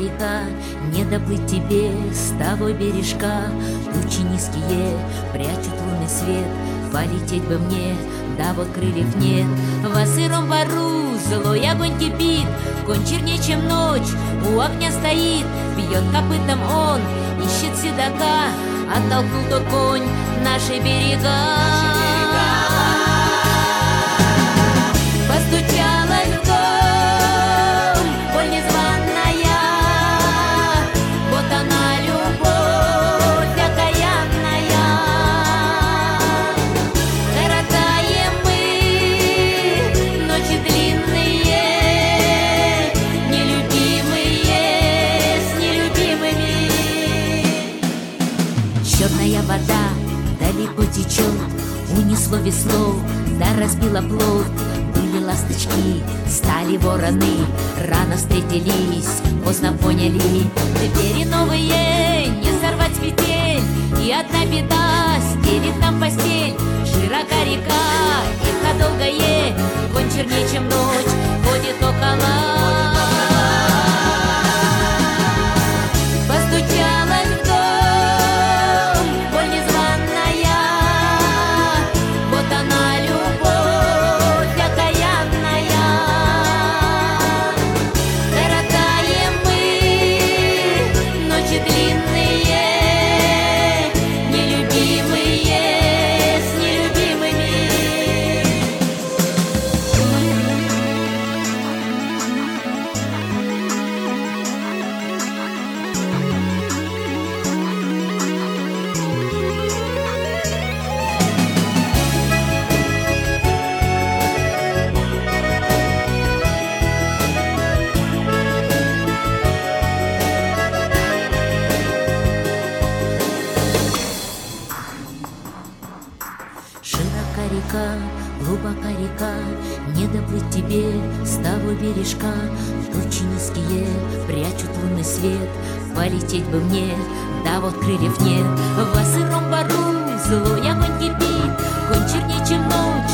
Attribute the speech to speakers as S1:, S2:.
S1: река, не доплыть тебе с того бережка. Тучи низкие прячут лунный свет, полететь бы мне, да вот крыльев нет. Во сыром бару злой огонь кипит, конь чернее, чем ночь, у огня стоит. Бьет копытом он, ищет седока, оттолкнул тот конь наши берега. Постучалась в дом боль незваная, вот она, любовь окаянная. Коротаем мы ночи длинные, нелюбимые с нелюбимыми. Черная вода далеко течет, унесло весло, да разбила плот. Были ласточки, стали вороны, рано встретились, поздно поняли. Двери новые не сорвать с петель, и одна беда стелит нам постель. Широка река, иха долгое, конь чернее, чем ночь, ходит около. Постучалась в дом боль незваная, вот она, любовь окаянная. Коротаем мы ночи длинные, нелюбимые с нелюбимыми. Широка река, глубока река, не доплыть тебе с того бережка. Тучи низкие прячут лунный свет, полететь бы мне, да вот крыльев нет. Во сыром бару злой огонь кипит, конь чернее, чем ночь,